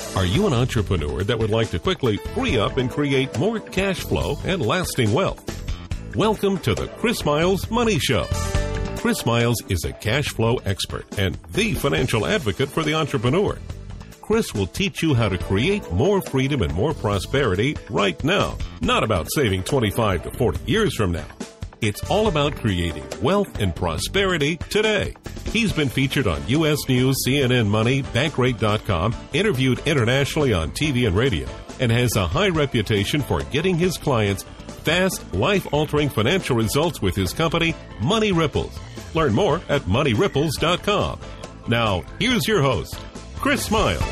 Are you an entrepreneur that would like to quickly free up and create more cash flow and lasting wealth? Welcome to the Chris Miles Money Show. Chris Miles is a cash flow expert and the financial advocate for the entrepreneur. Chris will teach you how to create more freedom and more prosperity right now. Not about saving 25 to 40 years from now. It's all about creating wealth and prosperity today. He's been featured on U.S. News, CNN Money, Bankrate.com, interviewed internationally on TV and radio, and has a high reputation for getting his clients fast, life-altering financial results with his company, Money Ripples. Learn more at MoneyRipples.com. Now, here's your host, Chris Miles.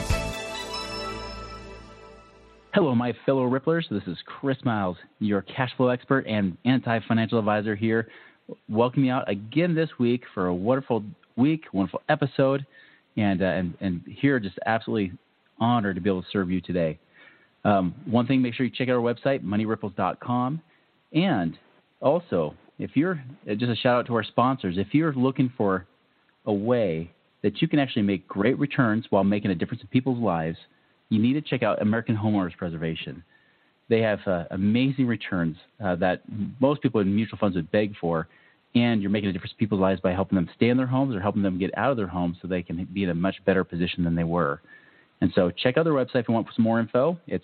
Hello, my fellow Ripplers. This is Chris Miles, your cash flow expert and anti-financial advisor here. Welcome you out again this week for a wonderful week, wonderful episode, and here just absolutely honored to be able to serve you today. One thing, make sure you check out our website, MoneyRipples.com, and also, if you're just a shout out to our sponsors, if you're looking for a way that you can actually make great returns while making a difference in people's lives, you need to check out American Homeowners Preservation. They have amazing returns that most people in mutual funds would beg for, and you're making a difference in people's lives by helping them stay in their homes or helping them get out of their homes so they can be in a much better position than they were. And so check out their website if you want some more info. It's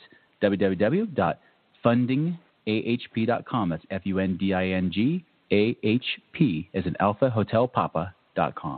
www.fundingahp.com. That's FUNDINGAHP as in Alpha Hotel Papa.com.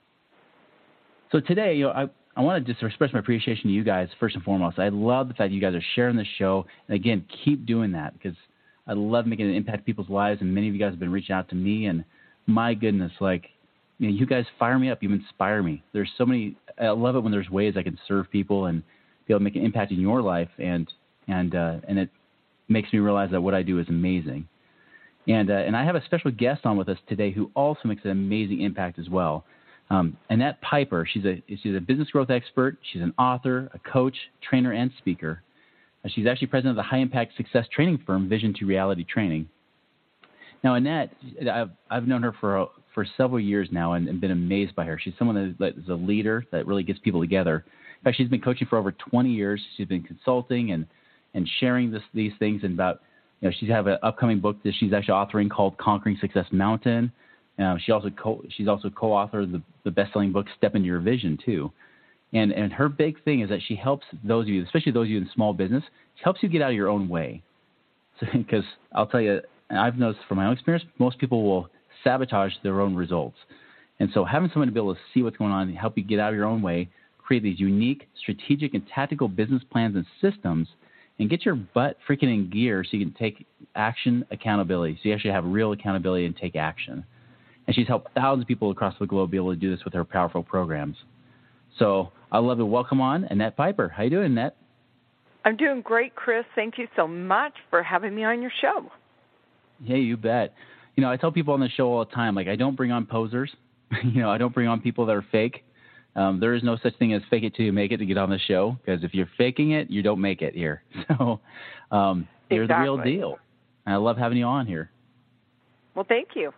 So today, I want to just express my appreciation to you guys first and foremost. I love the fact that you guys are sharing the show. And again, keep doing that because I love making an impact in people's lives. And many of you guys have been reaching out to me. And my goodness, you guys fire me up. You inspire me. There's so many. I love it when there's ways I can serve people and be able to make an impact in your life. And it makes me realize that what I do is amazing. And I have a special guest on with us today who also makes an amazing impact as well. Annette Piper, she's a business growth expert. She's an author, a coach, trainer, and speaker. She's actually president of the high-impact success training firm, Vision to Reality Training. Now, Annette, I've known her for several years now and been amazed by her. She's someone that is a leader that really gets people together. In fact, she's been coaching for over 20 years. She's been consulting and sharing these things. And about, she's have an upcoming book that she's actually authoring called Conquering Success Mountain. She's also co-author of the best-selling book Step Into Your Vision too, and her big thing is that she helps those of you, especially those of you in small business, she helps you get out of your own way. So, because I'll tell you, I've noticed from my own experience, most people will sabotage their own results, and so having someone to be able to see what's going on and help you get out of your own way, create these unique, strategic, and tactical business plans and systems, and get your butt freaking in gear so you can take action, accountability, so you actually have real accountability and take action. And she's helped thousands of people across the globe be able to do this with her powerful programs. So I'd love to welcome on Annette Piper. How you doing, Annette? I'm doing great, Chris. Thank you so much for having me on your show. Hey, you bet. I tell people on the show all the time, I don't bring on posers. I don't bring on people that are fake. There is no such thing as fake it till you make it to get on the show, because if you're faking it, you don't make it here. So you're the real deal. And I love having you on here. Well, thank you.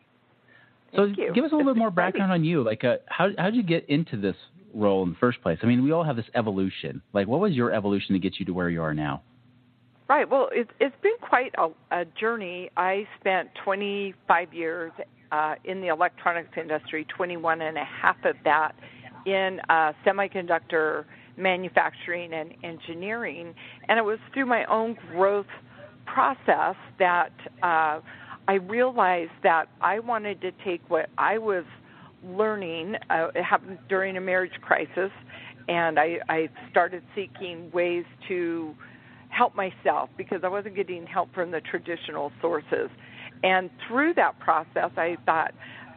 So give us a little bit more background on you. How did you get into this role in the first place? I mean, we all have this evolution. What was your evolution to get you to where you are now? Right. Well, it's been quite a journey. I spent 25 years in the electronics industry, 21 and a half of that in semiconductor manufacturing and engineering. And it was through my own growth process that I realized that I wanted to take what I was learning. It happened during a marriage crisis, and I started seeking ways to help myself because I wasn't getting help from the traditional sources. And through that process, I thought,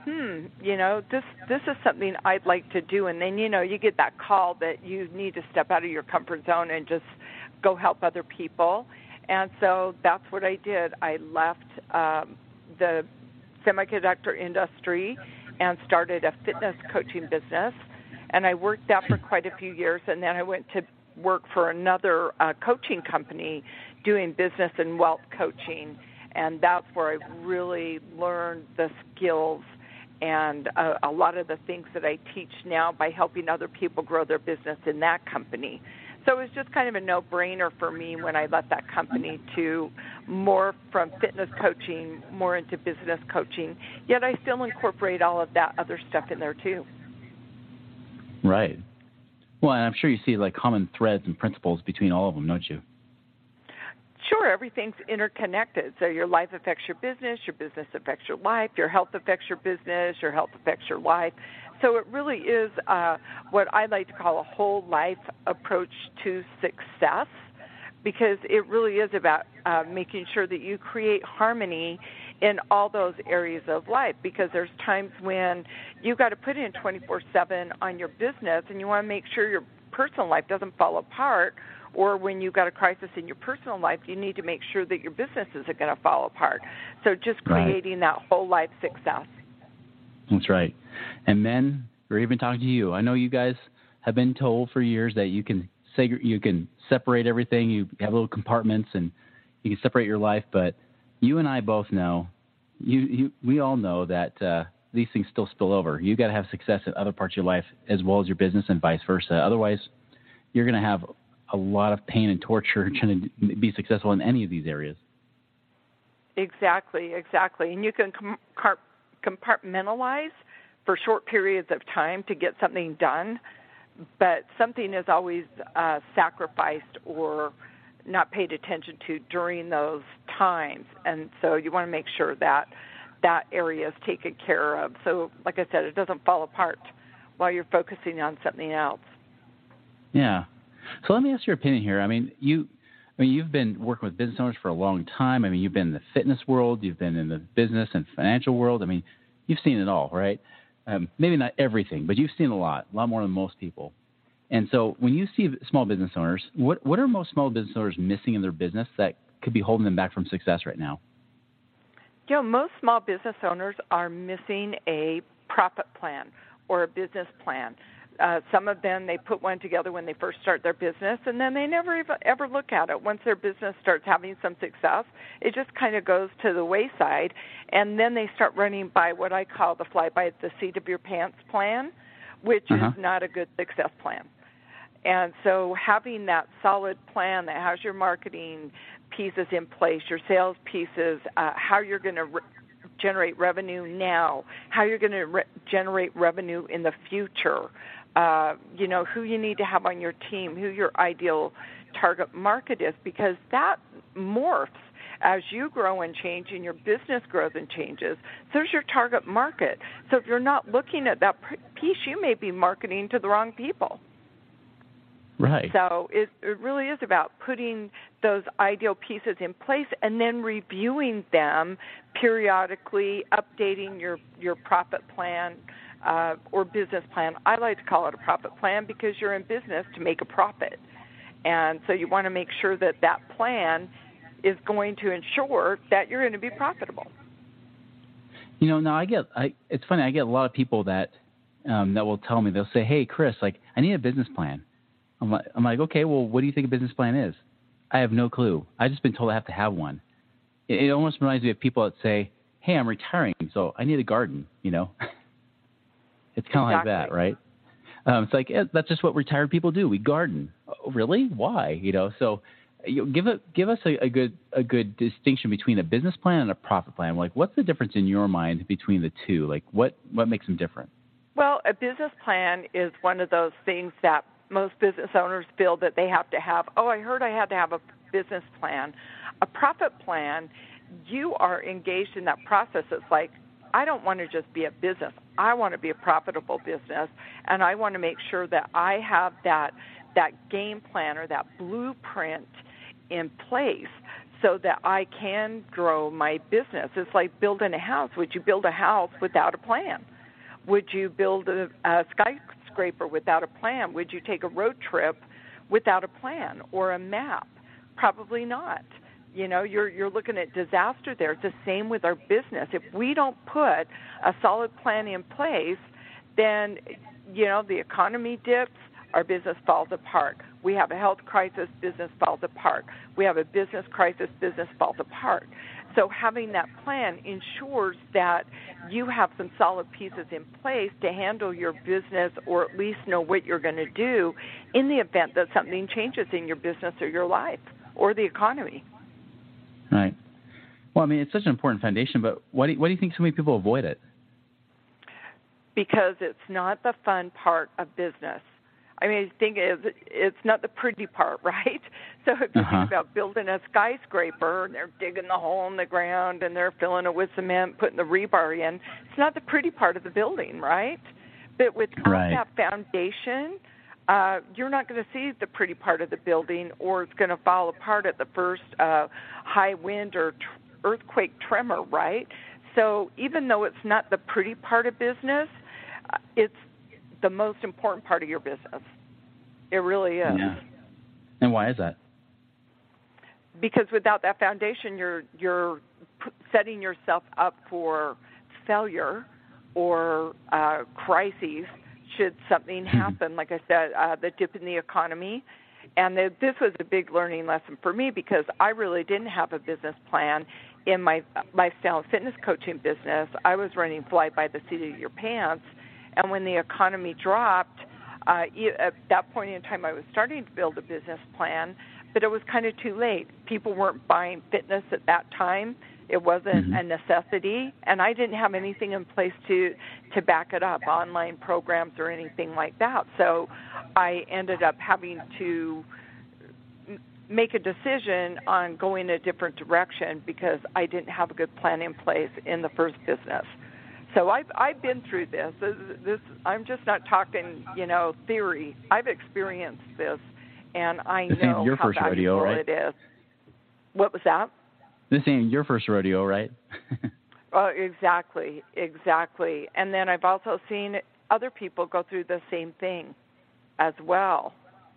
this is something I'd like to do. And then, you get that call that you need to step out of your comfort zone and just go help other people. And so that's what I did. I left the semiconductor industry and started a fitness coaching business. And I worked that for quite a few years. And then I went to work for another coaching company doing business and wealth coaching. And that's where I really learned the skills and a lot of the things that I teach now by helping other people grow their business in that company. So it was just kind of a no-brainer for me when I left that company to more from fitness coaching, more into business coaching, yet I still incorporate all of that other stuff in there too. Right. Well, and I'm sure you see like common threads and principles between all of them, don't you? Sure, everything's interconnected. So your life affects your business affects your life, your health affects your business, your health affects your life. So it really is what I like to call a whole life approach to success, because it really is about making sure that you create harmony in all those areas of life, because there's times when you've got to put in 24/7 on your business and you want to make sure your personal life doesn't fall apart, or when you've got a crisis in your personal life, you need to make sure that your business isn't going to fall apart. So just creating that whole life success. That's right. And men, we're even talking to you. I know you guys have been told for years that you can separate everything. You have little compartments and you can separate your life, but you and I both know, we all know that these things still spill over. You got to have success in other parts of your life as well as your business and vice versa. Otherwise, you're going to have a lot of pain and torture trying to be successful in any of these areas. Exactly. And you can compartmentalize for short periods of time to get something done, but something is always sacrificed or not paid attention to during those times. And so you want to make sure that that area is taken care of. So, like I said, it doesn't fall apart while you're focusing on something else. Yeah. So let me ask your opinion here. I mean, you've been working with business owners for a long time. I mean, you've been in the fitness world, you've been in the business and financial world. I mean, you've seen it all, right? Maybe not everything, but you've seen a lot more than most people. And so when you see small business owners, what are most small business owners missing in their business that could be holding them back from success right now? You know, most small business owners are missing a profit plan or a business plan. Some of them, they put one together when they first start their business, and then they never ever look at it. Once their business starts having some success, it just kind of goes to the wayside, and then they start running by what I call the fly by the seat of your pants plan, which is not a good success plan. And so having that solid plan that has your marketing pieces in place, your sales pieces, how you're going to generate revenue now, how you're going to generate revenue in the future, who you need to have on your team, who your ideal target market is, because that morphs as you grow and change and your business grows and changes. So there's your target market. So if you're not looking at that piece, you may be marketing to the wrong people. Right. So it really is about putting those ideal pieces in place and then reviewing them periodically, updating your profit plan or business plan. I like to call it a profit plan because you're in business to make a profit. And so you want to make sure that that plan is going to ensure that you're going to be profitable. You know, now it's funny, I get a lot of people that will tell me, they'll say, hey, Chris, I need a business plan. I'm like, okay, well, what do you think a business plan is? I have no clue. I've just been told I have to have one. It almost reminds me of people that say, hey, I'm retiring, so I need a garden, It's kind of like that, right? It's like, that's just what retired people do. We garden. Oh, really? Why? So give us a good distinction between a business plan and a profit plan. Like, what's the difference in your mind between the two? Like, what makes them different? Well, a business plan is one of those things that most business owners feel that they have to have. Oh, I heard I had to have a business plan. A profit plan, you are engaged in that process. It's like, I don't want to just be a business. I want to be a profitable business, and I want to make sure that I have that game plan or that blueprint in place so that I can grow my business. It's like building a house. Would you build a house without a plan? Would you build a skyscraper without a plan? Would you take a road trip without a plan or a map? Probably not. You're looking at disaster there. It's the same with our business. If we don't put a solid plan in place, then, the economy dips, our business falls apart. We have a health crisis, business falls apart. We have a business crisis, business falls apart. So having that plan ensures that you have some solid pieces in place to handle your business, or at least know what you're going to do in the event that something changes in your business or your life or the economy. Right. Well, I mean, it's such an important foundation, but why do you think so many people avoid it? Because it's not the fun part of business. I mean, I think it's not the pretty part, right? So if you think about building a skyscraper, and they're digging the hole in the ground, and they're filling it with cement, putting the rebar in, it's not the pretty part of the building, right? But without that foundation, you're not going to see the pretty part of the building, or it's going to fall apart at the first high wind or earthquake tremor, right? So even though it's not the pretty part of business, it's the most important part of your business. It really is. Yeah. And why is that? Because without that foundation, you're setting yourself up for failure or crises should something happen. Like I said, the dip in the economy. And this was a big learning lesson for me, because I really didn't have a business plan in my lifestyle and fitness coaching business. I was running fly by the seat of your pants. And when the economy dropped, at that point in time, I was starting to build a business plan, but it was kind of too late. People weren't buying fitness at that time. It wasn't a necessity, and I didn't have anything in place to back it up, online programs or anything like that. So I ended up having to make a decision on going a different direction because I didn't have a good plan in place in the first business. So I've been through this. I'm just not talking, theory. I've experienced this, and I know your how first valuable rodeo, right? it is. What was that? This ain't your first rodeo, right? Exactly. And then I've also seen other people go through the same thing as well.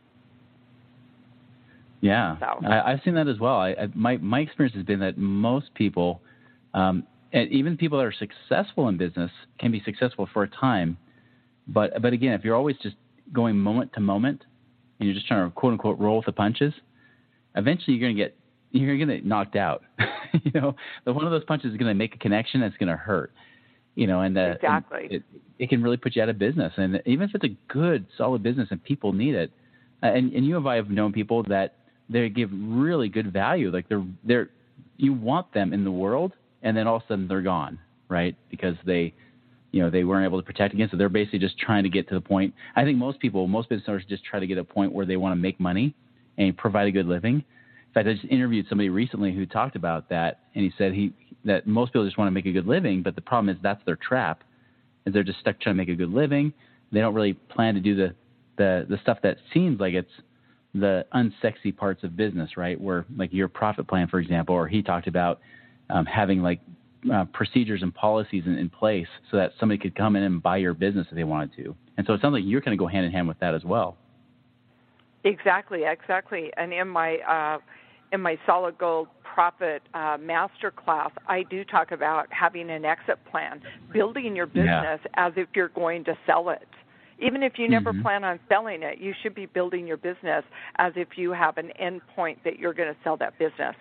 Yeah, So. I've seen that as well. My experience has been that most people, and even people that are successful in business, can be successful for a time. But again, if you're always just going moment to moment, and you're just trying to quote unquote roll with the punches, eventually you're going to get knocked out. One of those punches is going to make a connection that's going to hurt. Exactly. And it can really put you out of business. And even if it's a good, solid business and people need it, and you and I have known people that they give really good value. Like you want them in the world, and then all of a sudden they're gone, right? Because they weren't able to protect against it. They're basically just trying to get to the point. I think most business owners just try to get to a point where they want to make money and provide a good living. In fact, I just interviewed somebody recently who talked about that, and he said that most people just want to make a good living, but the problem is that's their trap, is they're just stuck trying to make a good living. They don't really plan to do the stuff that seems like it's the unsexy parts of business, right? Where like your profit plan, for example, or he talked about having like procedures and policies in place so that somebody could come in and buy your business if they wanted to. And so it sounds like you're going to go hand in hand with that as well. Exactly. And in my Solid Gold Profit Master Class, I do talk about having an exit plan, building your business as if you're going to sell it. Even if you never plan on selling it, you should be building your business as if you have an end point that you're going to sell that business.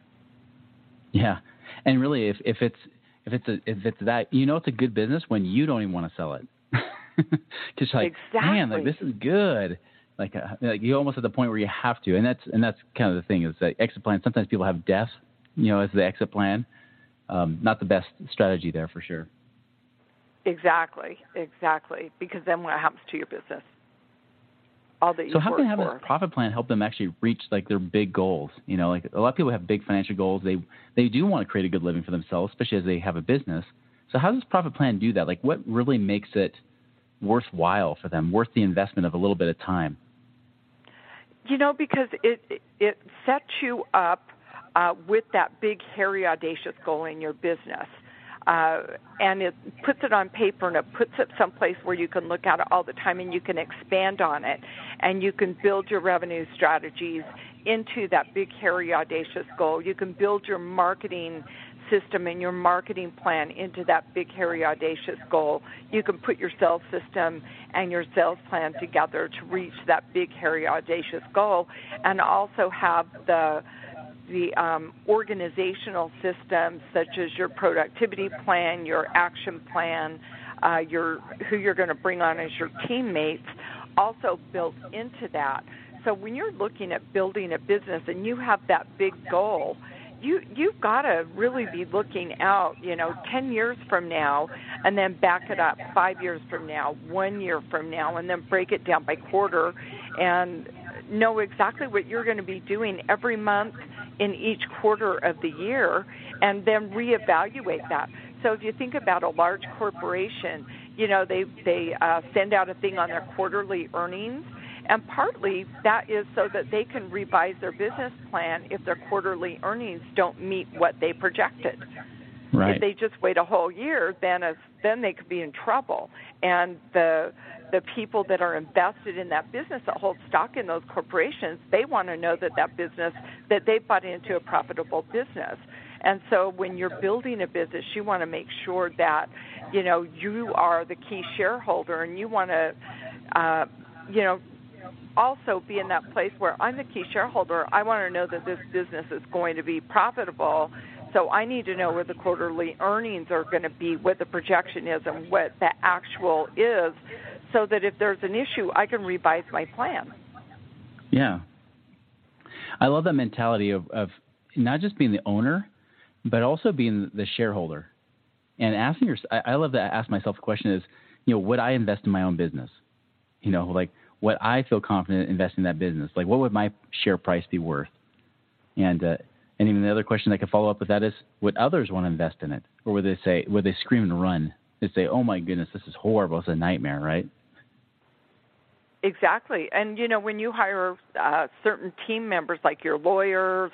Yeah, and really, if it's that, it's a good business when you don't even want to sell it, because like, man, like this is good. Like you almost at the point where you have to, and that's kind of the thing is that exit plan. Sometimes people have death, as the exit plan. Not the best strategy there for sure. Exactly. Because then what happens to your business? All that you So how can having for. a profit plan help them actually reach like their big goals? Like a lot of people have big financial goals. They do want to create a good living for themselves, especially as they have a business. So how does profit plan do that? Like what really makes it worthwhile for them, worth the investment of a little bit of time? Because it sets you up with that big, hairy, audacious goal in your business. And it puts it on paper, and it puts it someplace where you can look at it all the time, and you can expand on it, and you can build your revenue strategies into that big, hairy, audacious goal. You can build your marketing system and your marketing plan into that big, hairy, audacious goal. You can put your sales system and your sales plan together to reach that big, hairy, audacious goal, and also have the organizational systems such as your productivity plan, your action plan, who you're going to bring on as your teammates, also built into that. So when you're looking at building a business and you have that big goal, you've got to really be looking out, 10 years from now, and then back it up 5 years from now, 1 year from now, and then break it down by quarter and know exactly what you're going to be doing every month in each quarter of the year, and then reevaluate that. So if you think about a large corporation, they send out a thing on their quarterly earnings, and partly that is so that they can revise their business plan if their quarterly earnings don't meet what they projected. Right. If they just wait a whole year, then they could be in trouble. And the people that are invested in that business, that hold stock in those corporations, they want to know that business, that they bought into a profitable business. And so when you're building a business, you want to make sure that, you are the key shareholder, and you want to, also be in that place where I'm the key shareholder. I want to know that this business is going to be profitable. So I need to know where the quarterly earnings are going to be, what the projection is, and what the actual is, so that if there's an issue, I can revise my plan. Yeah. I love that mentality of not just being the owner, but also being the shareholder. And I love to ask myself the question is, would I invest in my own business? Would I feel confident investing in that business? Like, what would my share price be worth? And even the other question that could follow up with that is, would others want to invest in it? Or would they scream and run? They'd say, oh my goodness, this is horrible. It's a nightmare, right? Exactly. And, when you hire certain team members, like your lawyers,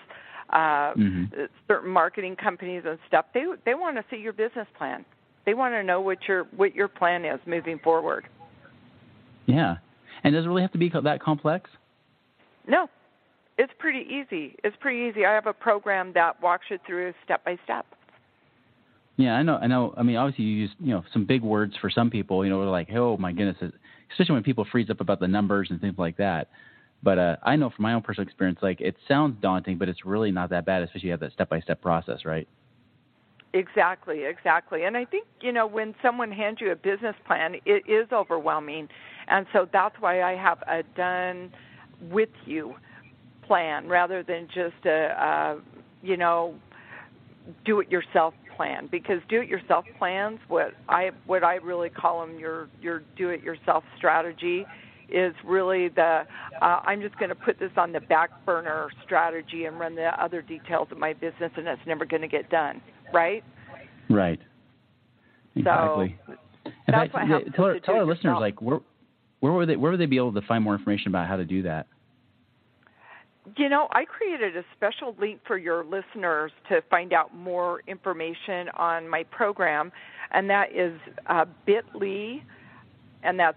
certain marketing companies and stuff, they want to see your business plan. They want to know what your plan is moving forward. Yeah. And does it really have to be that complex? No. It's pretty easy. I have a program that walks you through step by step. Yeah, I know. I mean, obviously you use, some big words for some people, they're like, oh my goodness, especially when people freeze up about the numbers and things like that. But I know from my own personal experience, like, it sounds daunting, but it's really not that bad, especially you have that step-by-step process, right? Exactly. And I think, when someone hands you a business plan, it is overwhelming. And so that's why I have a done with you plan rather than just a do-it-yourself plan. Because do-it-yourself plans, what I really call them, your do-it-yourself strategy, is really I'm just going to put this on the back burner strategy and run the other details of my business, and it's never going to get done, right? Right. Exactly. So that's what happens. Tell our listeners, like, where would they be able to find more information about how to do that? I created a special link for your listeners to find out more information on my program, and that is bit.ly, and that's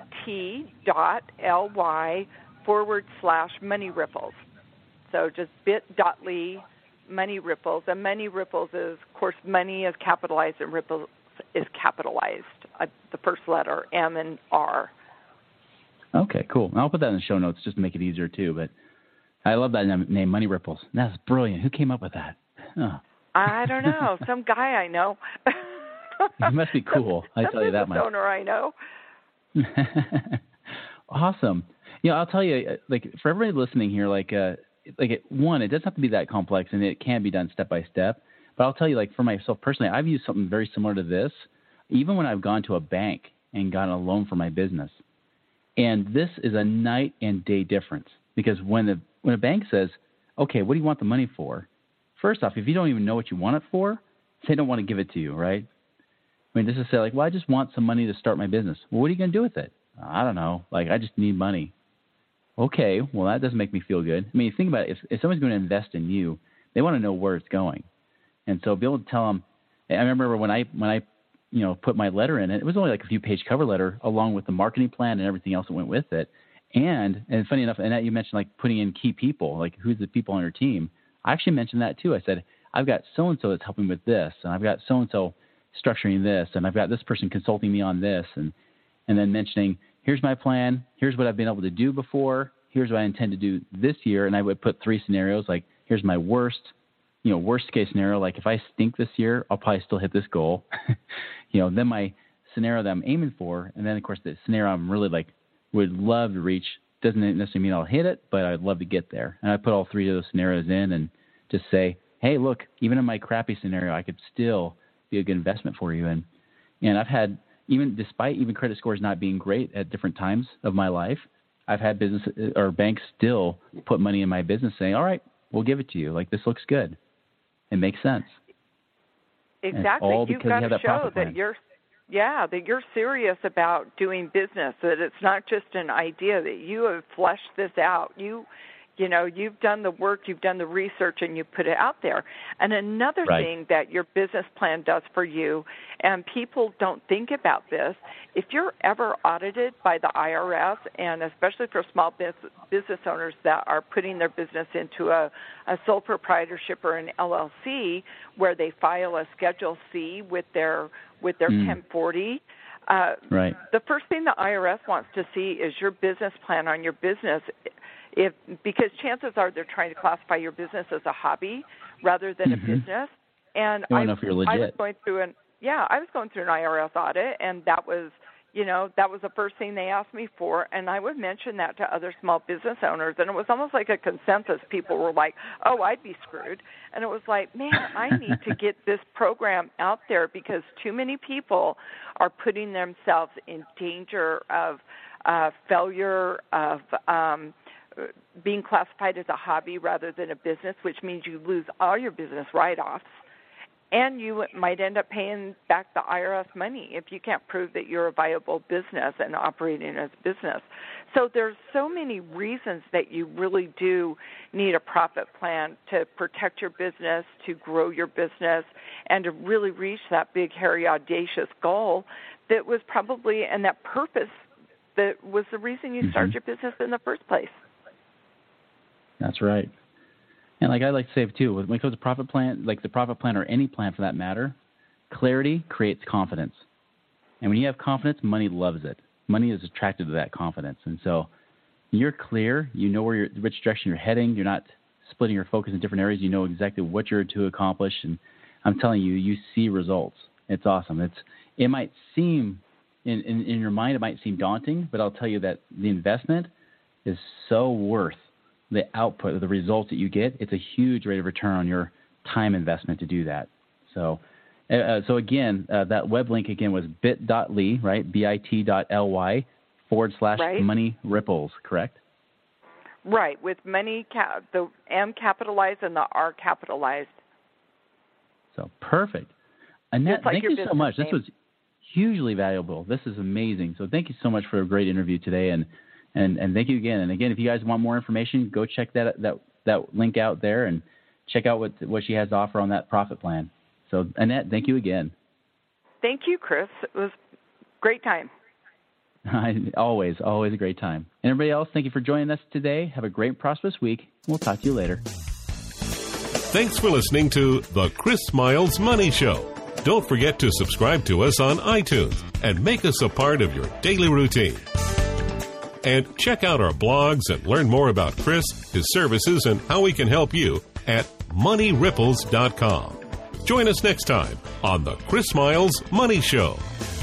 bit.ly/Money Ripples. So just bit.ly Money Ripples. And Money Ripples is, of course, money is capitalized and ripples is capitalized, the first letter, M and R. Okay, cool. And I'll put that in the show notes just to make it easier, too. But I love that name, Money Ripples. That's brilliant. Who came up with that? Oh. I don't know. Some guy I know. He must be cool. I tell you that much. Some owner I know. Awesome. I'll tell you, like, for everybody listening here, one, it doesn't have to be that complex, and it can be done step by step. But I'll tell you, like, for myself personally, I've used something very similar to this, even when I've gone to a bank and gotten a loan for my business. And this is a night and day difference, because when a bank says, okay, what do you want the money for? First off, if you don't even know what you want it for, they don't want to give it to you, right? I mean, this is say, like, well, I just want some money to start my business. Well, what are you going to do with it? I don't know. Like, I just need money. Okay, well, that doesn't make me feel good. I mean, think about it. If someone's going to invest in you, they want to know where it's going. And so be able to tell them. I remember when I put my letter in it was only like a few page cover letter along with the marketing plan and everything else that went with it. And funny enough, and that you mentioned like putting in key people, like who's the people on your team. I actually mentioned that too. I said, I've got so-and-so that's helping with this, and I've got so-and-so structuring this, and I've got this person consulting me on this, and then mentioning, here's my plan, here's what I've been able to do before, here's what I intend to do this year, and I would put 3 scenarios, like here's my worst case scenario, like if I stink this year, I'll probably still hit this goal. Then my scenario that I'm aiming for, and then of course the scenario I'm really like would love to reach, doesn't necessarily mean I'll hit it, but I'd love to get there. And I put all 3 of those scenarios in and just say, hey, look, even in my crappy scenario, I could still be a good investment for you. And I've had, despite credit scores not being great at different times of my life, I've had business or banks still put money in my business saying, all right, we'll give it to you. Like, this looks good. It makes sense. Exactly. You've got to show that you're serious about doing business, that it's not just an idea, that you have fleshed this out. You've done the work, you've done the research, and you put it out there. And another thing that your business plan does for you, and people don't think about this, if you're ever audited by the IRS, and especially for small business owners that are putting their business into a sole proprietorship or an LLC, where they file a Schedule C with their 1040, the first thing the IRS wants to see is your business plan on your business. Because chances are they're trying to classify your business as a hobby rather than a business. And I was going through an IRS audit, and that was the first thing they asked me for, and I would mention that to other small business owners, and it was almost like a consensus. People were like, "Oh, I'd be screwed," and it was like, "Man, I need to get this program out there because too many people are putting themselves in danger of failure, of being classified as a hobby rather than a business, which means you lose all your business write-offs, and you might end up paying back the IRS money if you can't prove that you're a viable business and operating as a business." So there's so many reasons that you really do need a profit plan to protect your business, to grow your business, and to really reach that big, hairy, audacious goal that was probably, and that purpose that was the reason you started your business in the first place. That's right. And like I like to say too, when it comes to profit plan, like the profit plan or any plan for that matter, clarity creates confidence. And when you have confidence, money loves it. Money is attracted to that confidence. And so you're clear, you know which direction you're heading, you're not splitting your focus in different areas, you know exactly what you're to accomplish. And I'm telling you, you see results. It's awesome. It might seem, in your mind, it might seem daunting, but I'll tell you that the investment is so worth the output, the results that you get. It's a huge rate of return on your time investment to do that. So again, that web link again was bit.ly, right? bit.ly/money ripples, correct? Right, with money, the M capitalized and the R capitalized. So perfect. Annette, thank you so much. This was hugely valuable. This is amazing. So thank you so much for a great interview today, and thank you again. And again, if you guys want more information, go check that link out there and check out what she has to offer on that profit plan. So Annette, thank you again. Thank you, Chris. It was a great time. Always a great time. And everybody else, thank you for joining us today. Have a great, prosperous week. We'll talk to you later. Thanks for listening to The Chris Miles Money Show. Don't forget to subscribe to us on iTunes and make us a part of your daily routine. And check out our blogs and learn more about Chris, his services, and how we can help you at moneyripples.com. Join us next time on The Chris Miles Money Show.